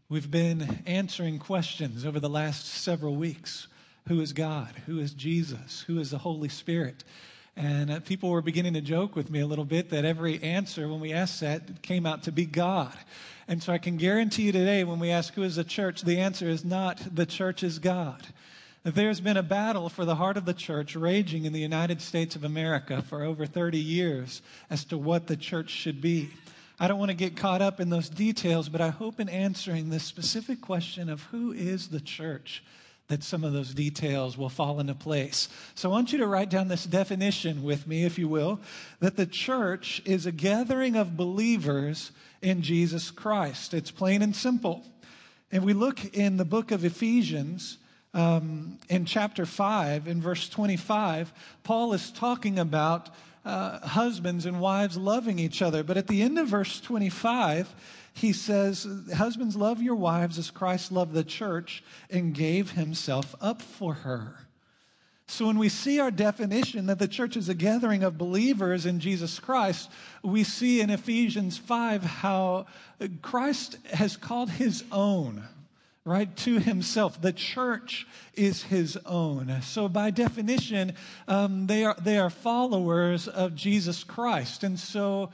We've been answering questions over the last several weeks. Who is God? Who is Jesus? Who is the Holy Spirit? And people were beginning to joke with me a little bit that every answer when we asked that came out to be God. And so I can guarantee you today when we ask who is the church, the answer is not the church is God. There's been a battle for the heart of the church raging in the United States of America for over 30 years as to what the church should be. I don't want to get caught up in those details, but I hope in answering this specific question of who is the church, that some of those details will fall into place. So I want you to write down this definition with me, if you will, that the church is a gathering of believers in Jesus Christ. It's plain and simple. And we look in the book of Ephesians, in chapter 5, in verse 25, Paul is talking about husbands and wives loving each other. But at the end of verse 25, he says, husbands, love your wives as Christ loved the church and gave himself up for her. So when we see our definition that the church is a gathering of believers in Jesus Christ, we see in Ephesians 5 how Christ has called his own, right, to himself. The church is his own. So by definition, they are followers of Jesus Christ. And so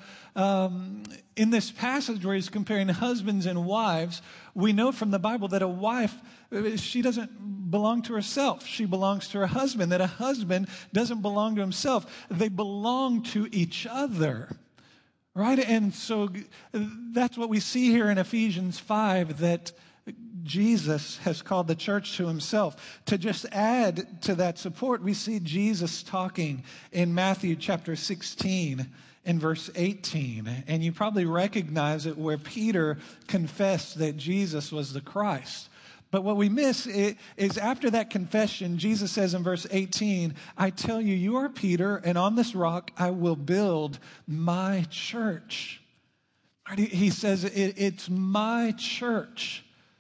in this passage where he's comparing husbands and wives, we know from the Bible that a wife, she doesn't belong to herself. She belongs to her husband. That a husband doesn't belong to himself. They belong to each other. Right? And so that's what we see here in Ephesians 5, that Jesus has called the church to himself. To just add to that support, we see Jesus talking in Matthew chapter 16 and verse 18. And you probably recognize it where Peter confessed that Jesus was the Christ. But what we miss is after that confession, Jesus says in verse 18, I tell you, you are Peter, and on this rock I will build my church. He says, it's my church.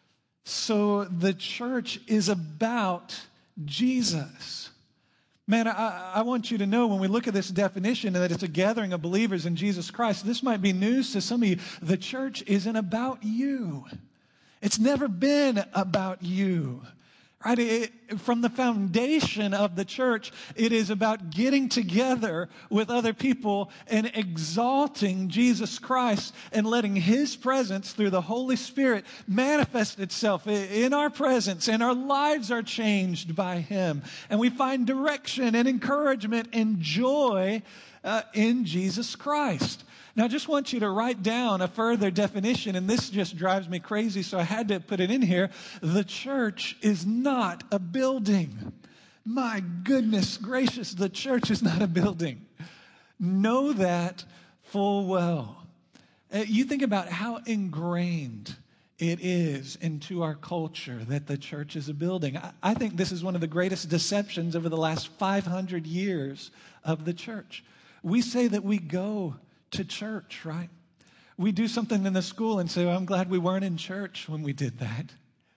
So the church is about Jesus. Man, I want you to know when we look at this definition that it's a gathering of believers in Jesus Christ, this might be news to some of you. The church isn't about you. It's never been about you. Right? From the foundation of the church, it is about getting together with other people and exalting Jesus Christ and letting his presence through the Holy Spirit manifest itself in our presence, and our lives are changed by him. And we find direction and encouragement and joy in Jesus Christ. Now, I just want you to write down a further definition, and this just drives me crazy, so I had to put it in here. The church is not a building. My goodness gracious, the church is not a building. Know that full well. You think about how ingrained it is into our culture that the church is a building. I think this is one of the greatest deceptions over the last 500 years of the church. We say that we go to church, right? We do something in the school and say, well, I'm glad we weren't in church when we did that.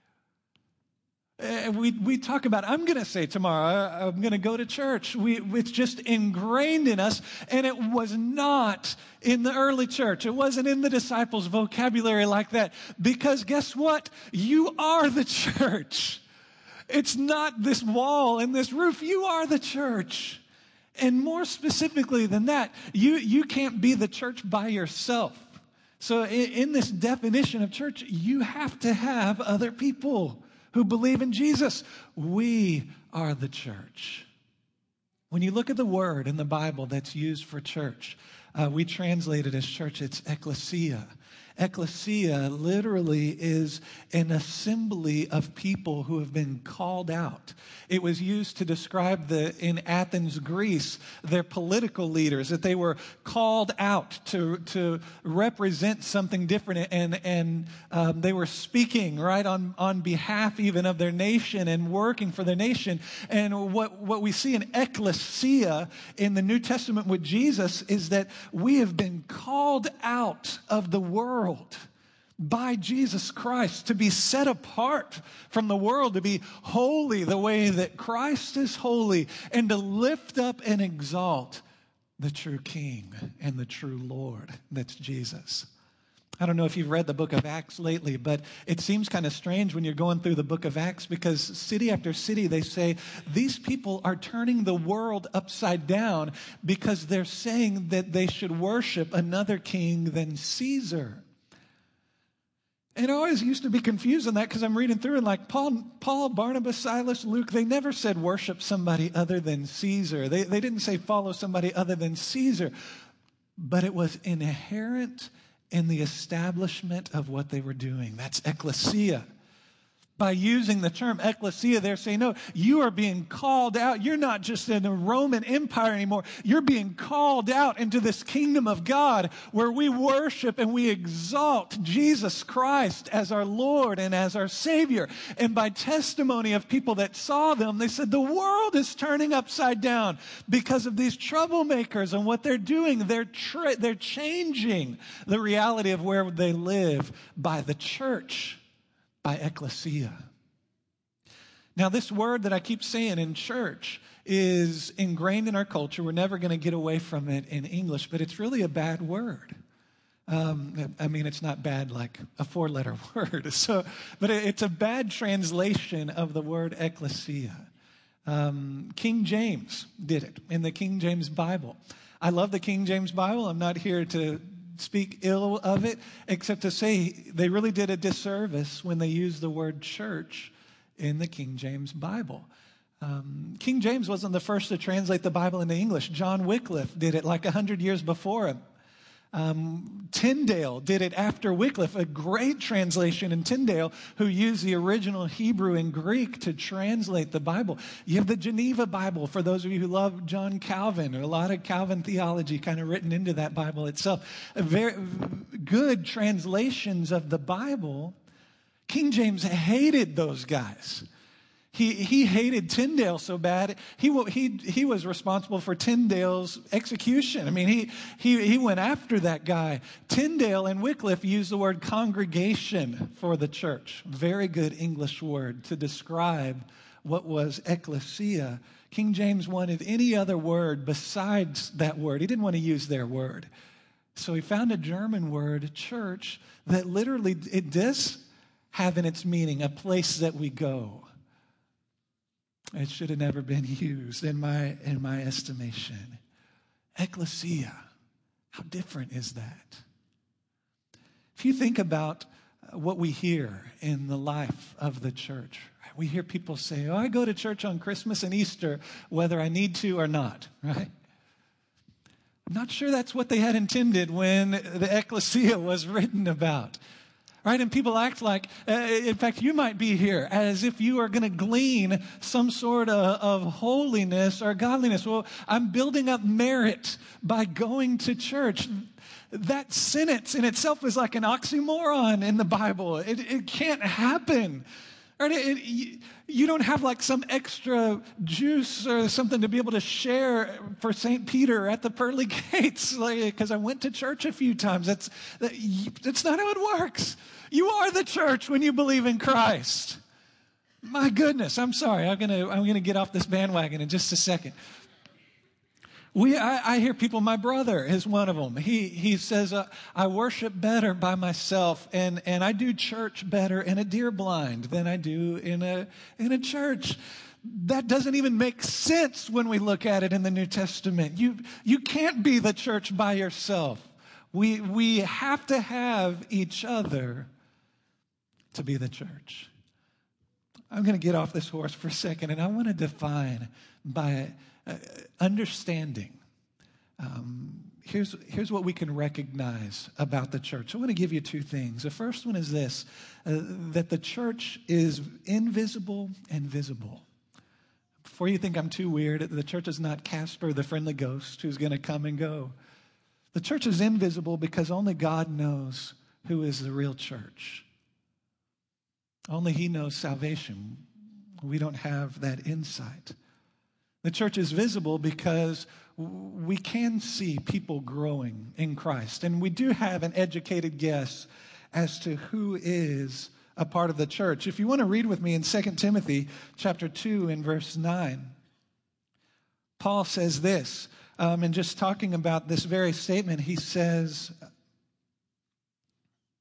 We talk about, I'm going to say tomorrow, I'm going to go to church. It's just ingrained in us, and it was not in the early church. It wasn't in the disciples' vocabulary like that, because guess what? You are the church. It's not this wall and this roof. You are the church. And more specifically than that, you can't be the church by yourself. So in this definition of church, you have to have other people who believe in Jesus. We are the church. When you look at the word in the Bible that's used for church, we translate it as church. It's ecclesia. Ecclesia literally is an assembly of people who have been called out. It was used to describe in Athens, Greece, their political leaders, that they were called out to represent something different, and they were speaking right on behalf even of their nation and working for their nation. And what we see in ecclesia in the New Testament with Jesus is that we have been called out of the world by Jesus Christ to be set apart from the world, to be holy the way that Christ is holy, and to lift up and exalt the true King and the true Lord. That's Jesus. I don't know if you've read the book of Acts lately, but it seems kind of strange when you're going through the book of Acts because city after city, they say, these people are turning the world upside down because they're saying that they should worship another king than Caesar. And I always used to be confused on that because I'm reading through and like Paul, Barnabas, Silas, Luke, they never said worship somebody other than Caesar. They didn't say follow somebody other than Caesar. But it was inherent in the establishment of what they were doing. That's ecclesia. By using the term ecclesia, they're saying, no, you are being called out. You're not just in the Roman Empire anymore. You're being called out into this kingdom of God where we worship and we exalt Jesus Christ as our Lord and as our Savior. And by testimony of people that saw them, they said, the world is turning upside down because of these troublemakers and what they're doing. They're changing the reality of where they live by the church. By ecclesia. Now, this word that I keep saying in church is ingrained in our culture. We're never going to get away from it in English, but it's really a bad word. It's not bad like a 4-letter word. But it's a bad translation of the word ecclesia. King James did it in the King James Bible. I love the King James Bible. I'm not here to speak ill of it, except to say they really did a disservice when they used the word church in the King James Bible. King James wasn't the first to translate the Bible into English. John Wycliffe did it like 100 years before him. Tyndale did it after Wycliffe, a great translation in Tyndale, who used the original Hebrew and Greek to translate the Bible. You have the Geneva Bible, for those of you who love John Calvin, or a lot of Calvin theology kind of written into that Bible itself. Very good translations of the Bible. King James hated those guys. He hated Tyndale so bad, he was responsible for Tyndale's execution. I mean, he went after that guy. Tyndale and Wycliffe used the word congregation for the church. Very good English word to describe what was ecclesia. King James wanted any other word besides that word. He didn't want to use their word. So he found a German word, church, that literally, it does have in its meaning a place that we go. It should have never been used in my estimation. Ecclesia. How different is that? If you think about what we hear in the life of the church, we hear people say, I go to church on Christmas and Easter, whether I need to or not, right? I'm not sure that's what they had intended when the ecclesia was written about. Right? And people act like, in fact, you might be here as if you are going to glean some sort of holiness or godliness. Well, I'm building up merit by going to church. That sentence in itself is like an oxymoron in the Bible. It can't happen. Right? You don't have like some extra juice or something to be able to share for St. Peter at the pearly gates, because I went to church a few times. That's not how it works. You are the church when you believe in Christ. My goodness, I'm sorry. I'm gonna get off this bandwagon in just a second. I hear people, my brother is one of them. He says, I worship better by myself and I do church better in a deer blind than I do in a church. That doesn't even make sense when we look at it in the New Testament. You can't be the church by yourself. We have to have each other to be the church. I'm going to get off this horse for a second, and I want to define by understanding. Here's what we can recognize about the church. I want to give you two things. The first one is this, that the church is invisible and visible. Before you think I'm too weird, the church is not Casper the friendly ghost who's going to come and go. The church is invisible because only God knows who is the real church. Only He knows salvation. We don't have that insight. The church is visible because we can see people growing in Christ. And we do have an educated guess as to who is a part of the church. If you want to read with me in 2 Timothy chapter 2 and verse 9, Paul says this, and just talking about this very statement, he says,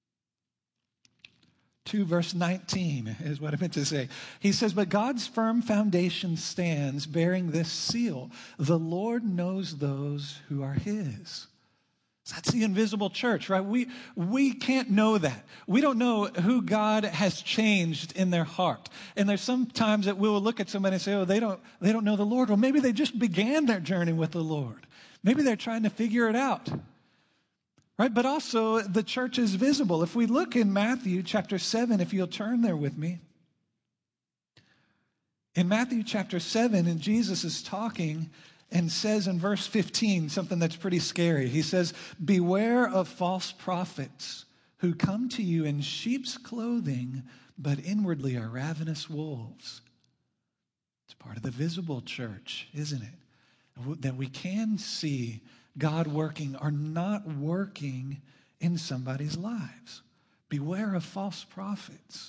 2 verse 19 is what I meant to say. He says, but God's firm foundation stands bearing this seal. The Lord knows those who are his. So that's the invisible church, right? We can't know that. We don't know who God has changed in their heart. And there's some times that we'll look at somebody and say, oh, they don't know the Lord. Well, maybe they just began their journey with the Lord. Maybe they're trying to figure it out. Right? But also the church is visible. If we look in Matthew chapter 7, if you'll turn there with me. In Matthew chapter 7, and Jesus is talking and says in verse 15 something that's pretty scary. He says, beware of false prophets who come to you in sheep's clothing, but inwardly are ravenous wolves. It's part of the visible church, isn't it? That we can see God working or not working in somebody's lives. Beware of false prophets.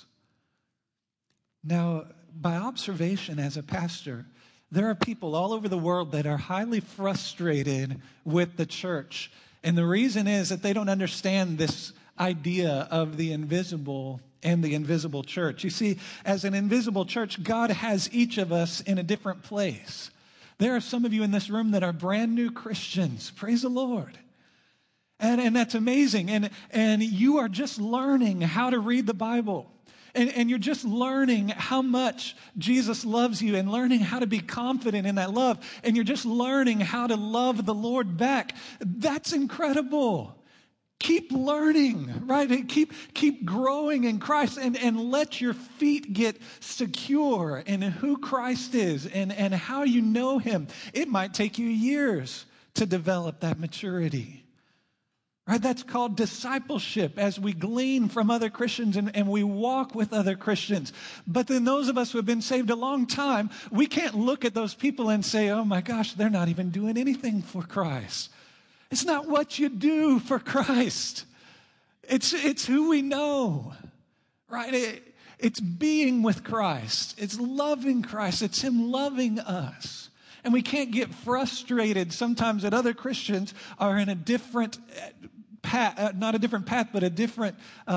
Now, by observation as a pastor, there are people all over the world that are highly frustrated with the church. And the reason is that they don't understand this idea of the invisible and the invisible church. You see, as an invisible church, God has each of us in a different place. There are some of you in this room that are brand new Christians. Praise the Lord. And that's amazing. And you are just learning how to read the Bible. And you're just learning how much Jesus loves you and learning how to be confident in that love. And you're just learning how to love the Lord back. That's incredible. Keep learning, right? And keep growing in Christ and let your feet get secure in who Christ is and how you know him. It might take you years to develop that maturity. Right? That's called discipleship as we glean from other Christians and we walk with other Christians. But then those of us who have been saved a long time, we can't look at those people and say, oh my gosh, they're not even doing anything for Christ. It's not what you do for Christ. It's who we know, right? It's being with Christ. It's loving Christ. It's him loving us. And we can't get frustrated sometimes that other Christians are in a different path, not a different path, but a different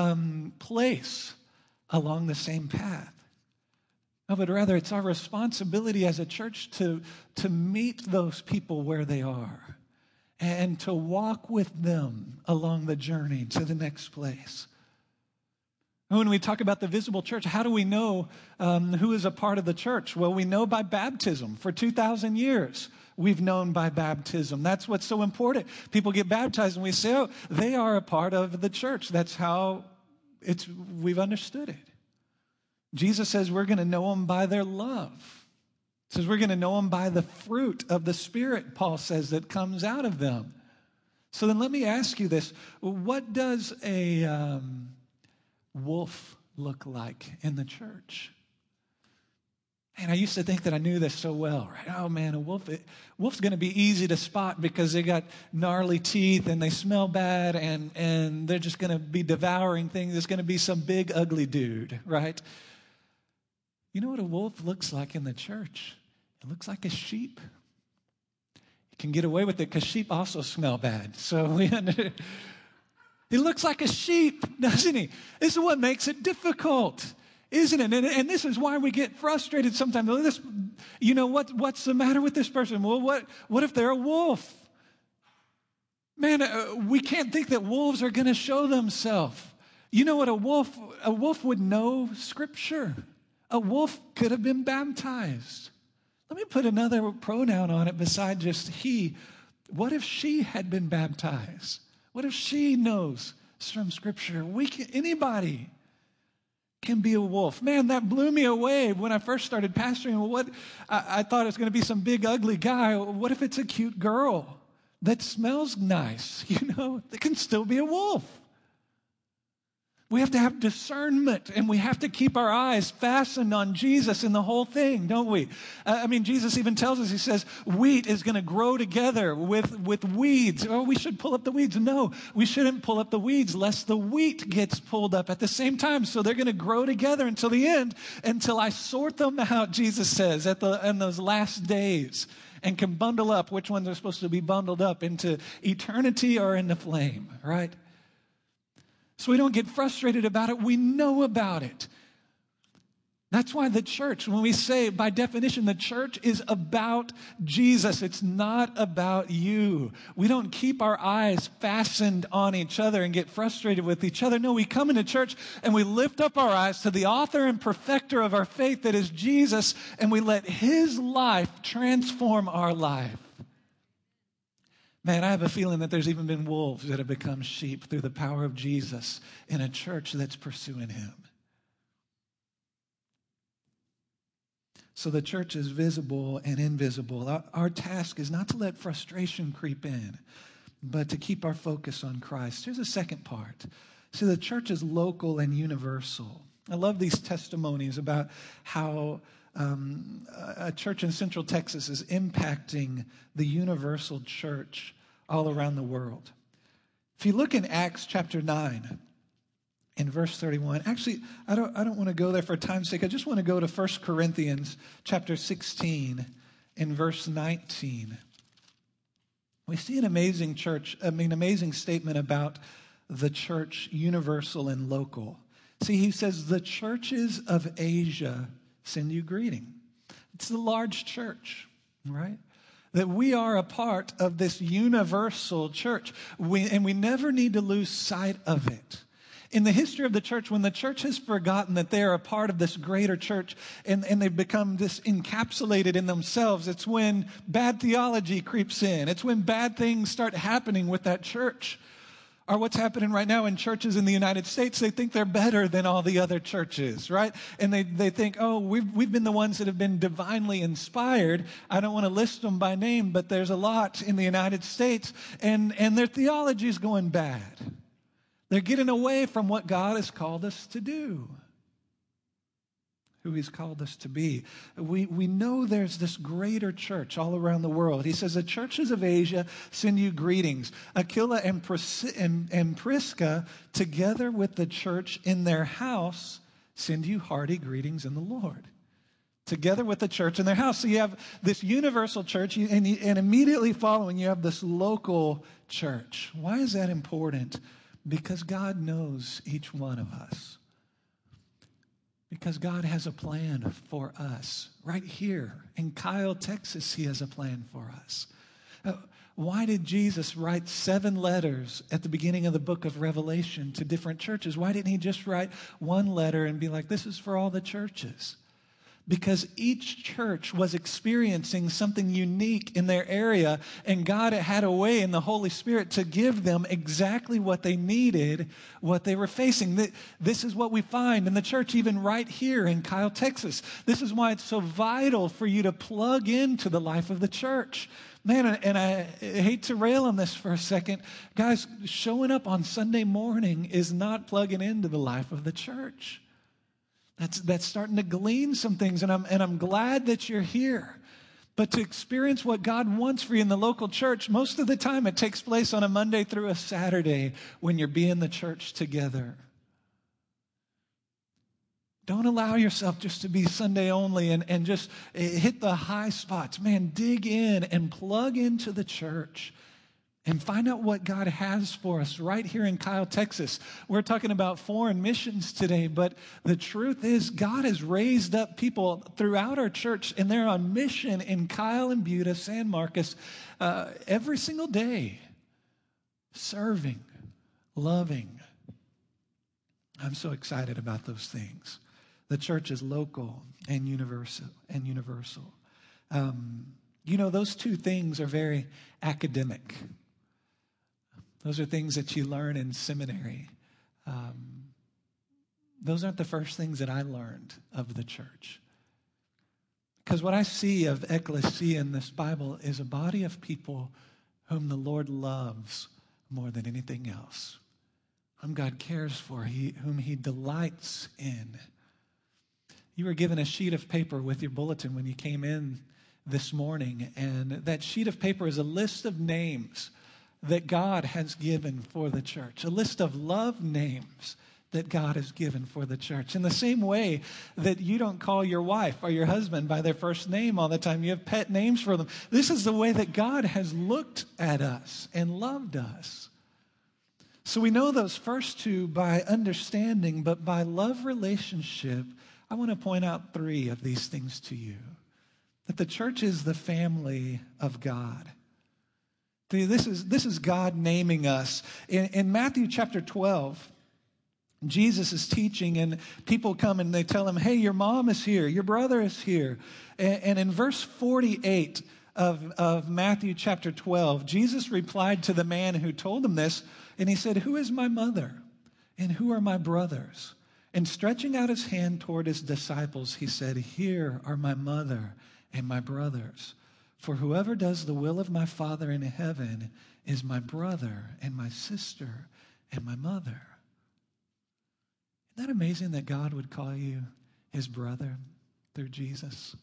place along the same path. No, but rather it's our responsibility as a church to meet those people where they are and to walk with them along the journey to the next place. When we talk about the visible church, how do we know who is a part of the church? Well, we know by baptism. For 2,000 years, we've known by baptism. That's what's so important. People get baptized and we say, oh, they are a part of the church. That's how we've understood it. Jesus says we're going to know them by their love. He says we're going to know them by the fruit of the Spirit, Paul says, that comes out of them. So then let me ask you this. What does a wolf look like in the church? And I used to think that I knew this so well, right? Oh man, wolf's going to be easy to spot because they got gnarly teeth and they smell bad and they're just going to be devouring things. It's going to be some big ugly dude, right? You know what a wolf looks like in the church? It looks like a sheep. You can get away with it because sheep also smell bad. So he looks like a sheep, doesn't he? This is what makes it difficult, isn't it? And this is why we get frustrated sometimes. What's the matter with this person? Well, what if they're a wolf? Man, we can't think that wolves are going to show themselves. You know what? A wolf would know Scripture. A wolf could have been baptized. Let me put another pronoun on it beside just he. What if she had been baptized? What if she knows from Scripture? Anybody can be a wolf. Man, that blew me away when I first started pastoring. I thought it was going to be some big ugly guy. What if it's a cute girl that smells nice? It can still be a wolf. We have to have discernment, and we have to keep our eyes fastened on Jesus in the whole thing, don't we? Jesus even tells us, he says, wheat is going to grow together with weeds. Oh, we should pull up the weeds. No, we shouldn't pull up the weeds lest the wheat gets pulled up at the same time. So they're going to grow together until the end, until I sort them out, Jesus says, in those last days, and can bundle up which ones are supposed to be bundled up into eternity or into flame, right? So we don't get frustrated about it. We know about it. That's why the church, when we say, by definition, the church is about Jesus. It's not about you. We don't keep our eyes fastened on each other and get frustrated with each other. No, we come into church and we lift up our eyes to the author and perfecter of our faith, that is Jesus, and we let his life transform our life. Man, I have a feeling that there's even been wolves that have become sheep through the power of Jesus in a church that's pursuing him. So the church is visible and invisible. Our task is not to let frustration creep in, but to keep our focus on Christ. Here's the second part. See, the church is local and universal. I love these testimonies about how a church in Central Texas is impacting the universal church all around the world. If you look in Acts chapter 9, in verse 31. Actually, I don't want to go there for time's sake. I just want to go to 1 Corinthians chapter 16 in verse 19. We see an amazing amazing statement about the church, universal and local. See, he says, the churches of Asia send you greeting. It's the large church, right? That we are a part of this universal church. We never need to lose sight of it. In the history of the church, when the church has forgotten that they are a part of this greater church and they've become this encapsulated in themselves, it's when bad theology creeps in. It's when bad things start happening with that church. Or what's happening right now in churches in the United States, they think they're better than all the other churches, right? And they think, oh, we've been the ones that have been divinely inspired. I don't want to list them by name, but there's a lot in the United States, and their theology is going bad. They're getting away from what God has called us to do, who he's called us to be. We know there's this greater church all around the world. He says, the churches of Asia send you greetings. Aquila and Prisca, together with the church in their house, send you hearty greetings in the Lord. Together with the church in their house. So you have this universal church, and immediately following, you have this local church. Why is that important? Because God knows each one of us. Because God has a plan for us. Right here in Kyle, Texas, he has a plan for us. Why did Jesus write 7 letters at the beginning of the book of Revelation to different churches? Why didn't he just write one letter and be like, this is for all the churches? Because each church was experiencing something unique in their area, and God had a way in the Holy Spirit to give them exactly what they needed, what they were facing. This is what we find in the church, even right here in Kyle, Texas. This is why it's so vital for you to plug into the life of the church. Man, and I hate to rail on this for a second. Guys, showing up on Sunday morning is not plugging into the life of the church. That's starting to glean some things, and I'm glad that you're here. But to experience what God wants for you in the local church, most of the time it takes place on a Monday through a Saturday when you're being the church together. Don't allow yourself just to be Sunday only and just hit the high spots. Man, dig in and plug into the church. And find out what God has for us right here in Kyle, Texas. We're talking about foreign missions today, but the truth is God has raised up people throughout our church, and they're on mission in Kyle and Buda, San Marcos, every single day, serving, loving. I'm so excited about those things. The church is local and universal. Those two things are very academic. Those are things that you learn in seminary. Those aren't the first things that I learned of the church. Because what I see of ecclesia in this Bible is a body of people whom the Lord loves more than anything else, whom God cares for, whom he delights in. You were given a sheet of paper with your bulletin when you came in this morning, and that sheet of paper is a list of names that God has given for the church, a list of love names that God has given for the church. In the same way that you don't call your wife or your husband by their first name all the time, you have pet names for them. This is the way that God has looked at us and loved us. So we know those first two by understanding, but by love relationship, I want to point out three of these things to you. That the church is the family of God. This is God naming us. In Matthew chapter 12, Jesus is teaching, and people come and they tell him, hey, your mom is here, your brother is here. And in verse 48 of Matthew chapter 12, Jesus replied to the man who told him this, and he said, who is my mother, and who are my brothers? And stretching out his hand toward his disciples, he said, here are my mother and my brothers. For whoever does the will of my Father in heaven is my brother and my sister and my mother. Isn't that amazing that God would call you his brother through Jesus?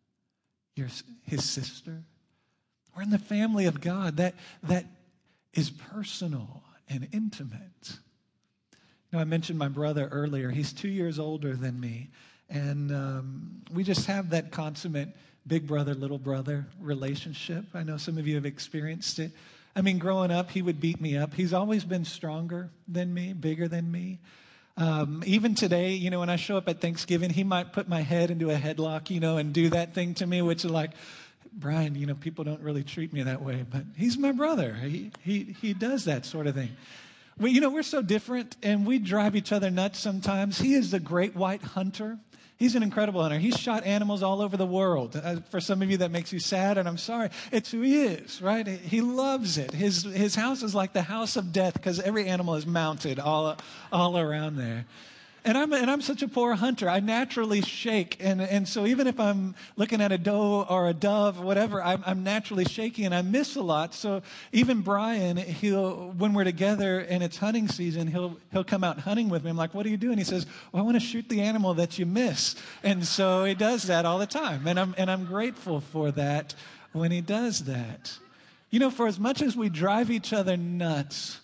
His sister? We're in the family of God that is personal and intimate. Now, I mentioned my brother earlier. He's 2 years older than me. And we just have that consummate big brother, little brother relationship. I know some of you have experienced it. I mean, growing up, he would beat me up. He's always been stronger than me, bigger than me. Even today, when I show up at Thanksgiving, he might put my head into a headlock, and do that thing to me, which is like, Brian, people don't really treat me that way, but he's my brother. He does that sort of thing. We're so different, and we drive each other nuts sometimes. He is the great white hunter. He's an incredible hunter. He's shot animals all over the world. For some of you, that makes you sad, and I'm sorry. It's who he is, right? He loves it. His house is like the house of death because every animal is mounted all around there. And I'm such a poor hunter. I naturally shake. And so even if I'm looking at a doe or a dove or whatever, I'm naturally shaky and I miss a lot. So even Brian, when we're together and it's hunting season, he'll come out hunting with me. I'm like, what are you doing? He says, well, I want to shoot the animal that you miss. And so he does that all the time. And I'm grateful for that when he does that. For as much as we drive each other nuts,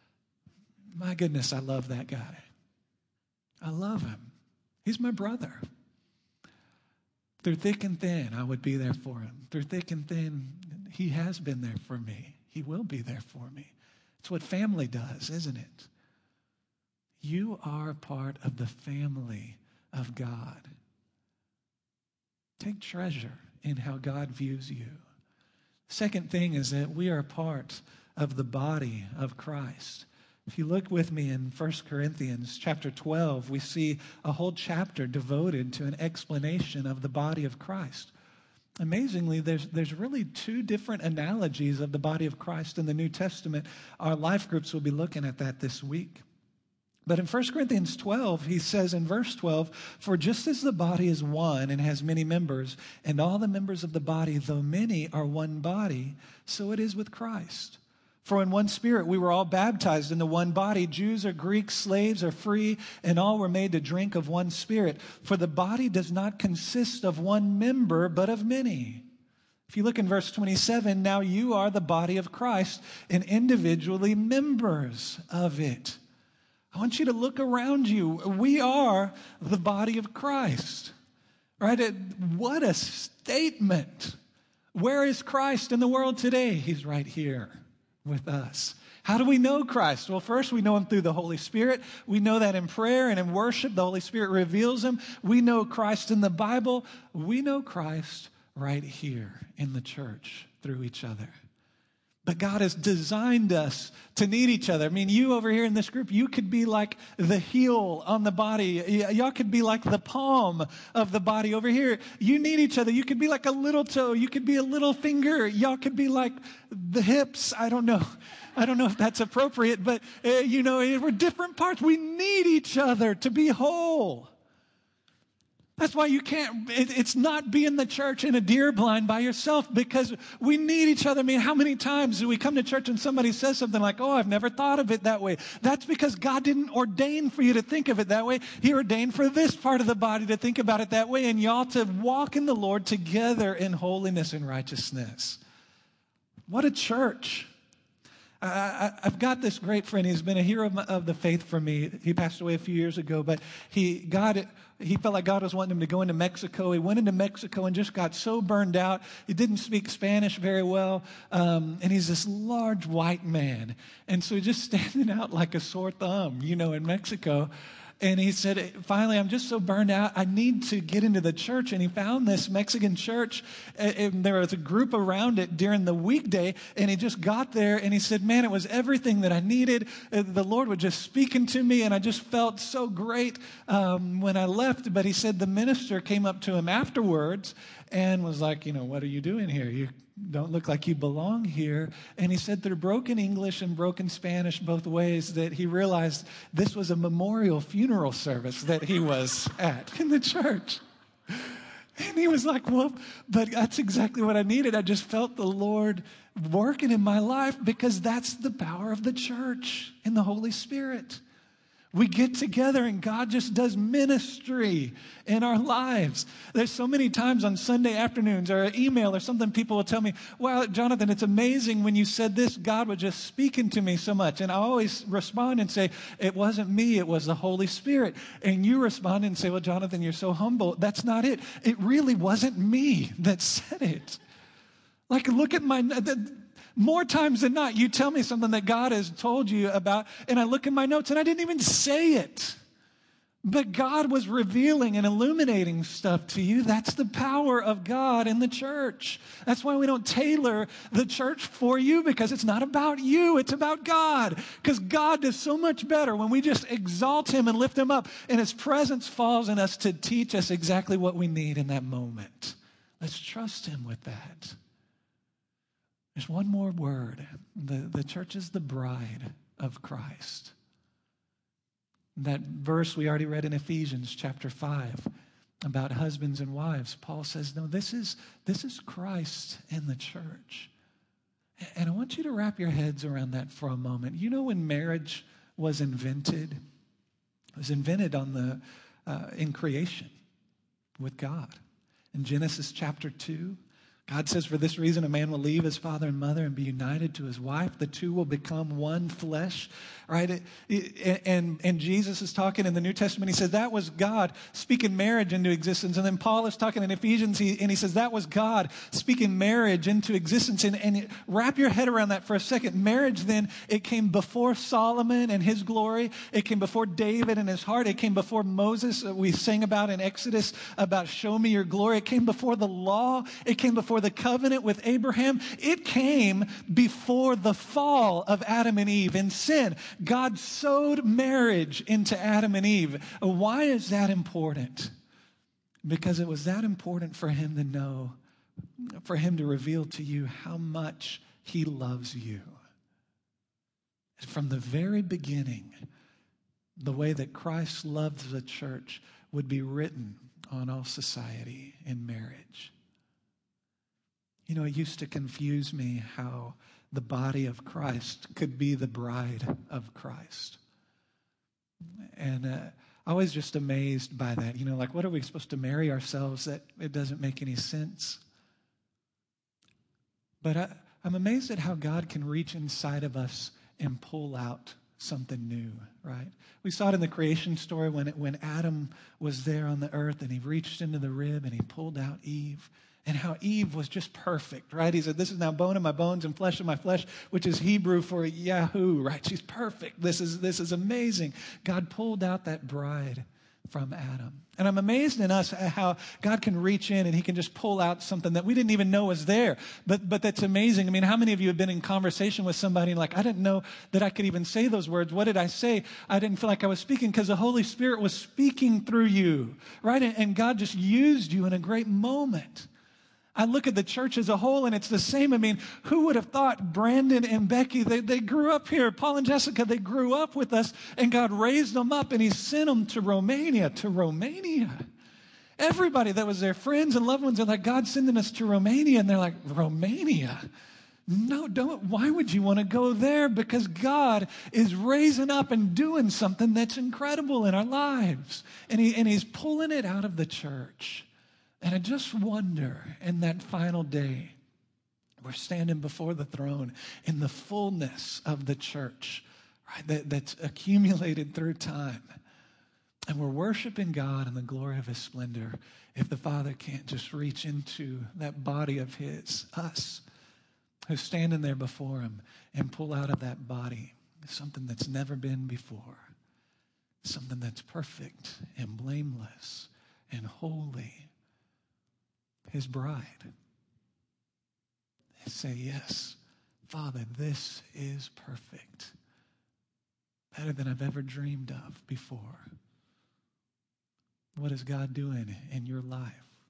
my goodness, I love that guy. I love him. He's my brother. Through thick and thin, I would be there for him. Through thick and thin, he has been there for me. He will be there for me. It's what family does, isn't it? You are part of the family of God. Take treasure in how God views you. Second thing is that we are part of the body of Christ. If you look with me in 1 Corinthians chapter 12, we see a whole chapter devoted to an explanation of the body of Christ. Amazingly, there's really two different analogies of the body of Christ in the New Testament. Our life groups will be looking at that this week. But in 1 Corinthians 12, he says in verse 12, for just as the body is one and has many members, and all the members of the body, though many, are one body, so it is with Christ. For in one Spirit we were all baptized into one body, Jews or Greeks, slaves or free, and all were made to drink of one Spirit. For the body does not consist of one member, but of many. If you look in verse 27, now you are the body of Christ and individually members of it. I want you to look around you. We are the body of Christ. Right? What a statement. Where is Christ in the world today? He's right here with us. How do we know Christ? Well, first we know him through the Holy Spirit. We know that in prayer and in worship, the Holy Spirit reveals him. We know Christ in the Bible. We know Christ right here in the church through each other. But God has designed us to need each other. I mean, you over here in this group, you could be like the heel on the body. Y'all could be like the palm of the body over here. You need each other. You could be like a little toe. You could be a little finger. Y'all could be like the hips. I don't know if that's appropriate, but we're different parts. We need each other to be whole. That's why you can't, it's not be in the church in a deer blind by yourself, because we need each other. I mean, how many times do we come to church and somebody says something like, oh, I've never thought of it that way. That's because God didn't ordain for you to think of it that way. He ordained for this part of the body to think about it that way, and y'all to walk in the Lord together in holiness and righteousness. What a church. I've got this great friend. He's been a hero of the faith for me. He passed away a few years ago, but he felt like God was wanting him to go into Mexico. He went into Mexico and just got so burned out. He didn't speak Spanish very well, and he's this large white man. And so he's just standing out like a sore thumb, in Mexico. And he said, finally, I'm just so burned out, I need to get into the church. And he found this Mexican church, and there was a group around it during the weekday, and he just got there, and he said, man, it was everything that I needed. The Lord was just speaking to me, and I just felt so great when I left. But he said the minister came up to him afterwards and was like, what are you doing here? You don't look like you belong here. And he said through broken English and broken Spanish both ways that he realized this was a memorial funeral service that he was at in the church. And he was like, well, but that's exactly what I needed. I just felt the Lord working in my life because that's the power of the church and the Holy Spirit. We get together and God just does ministry in our lives. There's so many times on Sunday afternoons or an email or something, people will tell me, wow, Jonathan, it's amazing when you said this, God was just speaking to me so much. And I always respond and say, it wasn't me, it was the Holy Spirit. And you respond and say, well, Jonathan, you're so humble. That's not it. It really wasn't me that said it. Like, look at more times than not, you tell me something that God has told you about, and I look in my notes, and I didn't even say it. But God was revealing and illuminating stuff to you. That's the power of God in the church. That's why we don't tailor the church for you, because it's not about you. It's about God. Because God does so much better when we just exalt Him and lift Him up, and His presence falls in us to teach us exactly what we need in that moment. Let's trust Him with that. There's one more word. The church is the bride of Christ. That verse we already read in Ephesians chapter 5 about husbands and wives, Paul says, no, this is Christ and the church. And I want you to wrap your heads around that for a moment. You know when marriage was invented? It was invented in creation with God. In Genesis chapter 2, God says, for this reason, a man will leave his father and mother and be united to his wife. The two will become one flesh, right? And Jesus is talking in the New Testament. He says that was God speaking marriage into existence. And then Paul is talking in Ephesians, and he says that was God speaking marriage into existence. And wrap your head around that for a second. Marriage then, it came before Solomon and his glory. It came before David and his heart. It came before Moses. We sang about in Exodus about show me your glory. It came before the law. It came before the covenant with Abraham. It came before the fall of Adam and Eve in sin. God sowed marriage into Adam and Eve. Why is that important? Because it was that important for Him to know, for Him to reveal to you how much He loves you. From the very beginning, the way that Christ loves the church would be written on all society in marriage. It used to confuse me how the body of Christ could be the bride of Christ. And I was just amazed by that. Like, what are we supposed to marry ourselves? That it doesn't make any sense. But I'm amazed at how God can reach inside of us and pull out something new, right? We saw it in the creation story when Adam was there on the earth and he reached into the rib and he pulled out Eve. And how Eve was just perfect, right? He said, this is now bone of my bones and flesh of my flesh, which is Hebrew for Yahoo, right? She's perfect. This is amazing. God pulled out that bride from Adam. And I'm amazed in us how God can reach in and He can just pull out something that we didn't even know was there. But that's amazing. I mean, how many of you have been in conversation with somebody and like, I didn't know that I could even say those words. What did I say? I didn't feel like I was speaking because the Holy Spirit was speaking through you, right? And God just used you in a great moment. I look at the church as a whole, and it's the same. I mean, who would have thought Brandon and Becky, they grew up here. Paul and Jessica, they grew up with us, and God raised them up, and He sent them to Romania. Everybody that was their friends and loved ones are like, God's sending us to Romania. And they're like, Romania? No, don't. Why would you want to go there? Because God is raising up and doing something that's incredible in our lives. And He's pulling it out of the church. And I just wonder in that final day We're standing before the throne in the fullness of the church, right? That's accumulated through time. And we're worshiping God in the glory of his splendor if the Father can't just reach into that body of his, us, who's standing there before him, and pull out of that body something that's never been before, something that's perfect and blameless and holy, his bride. And say, yes, Father, this is perfect, better than I've ever dreamed of before. What is God doing in your life?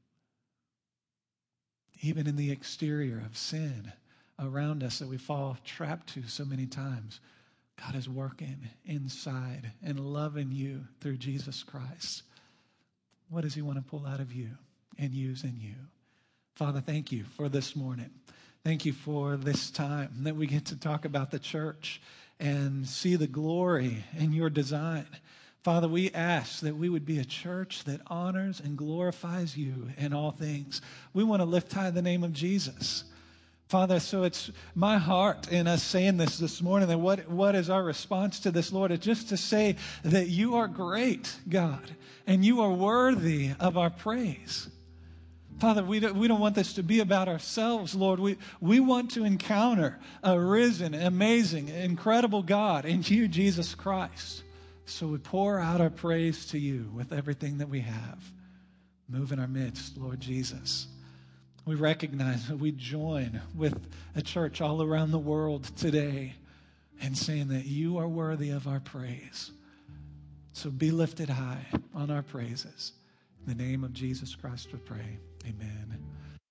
Even in the exterior of sin around us that we fall trapped to so many times, God is working inside and loving you through Jesus Christ. What does he want to pull out of you and use in you? Father, thank you for this morning. Thank you for this time that we get to talk about the church and see the glory in your design. Father, we ask that we would be a church that honors and glorifies you in all things. We want to lift high the name of Jesus. Father, so it's my heart in us saying this morning that what is our response to this, Lord? It's just to say that you are great, God, and you are worthy of our praise. Father, we don't want this to be about ourselves, Lord. We want to encounter a risen, amazing, incredible God in you, Jesus Christ. So we pour out our praise to you with everything that we have. Move in our midst, Lord Jesus. We recognize that we join with a church all around the world today in saying that you are worthy of our praise. So be lifted high on our praises. In the name of Jesus Christ we pray. Amen.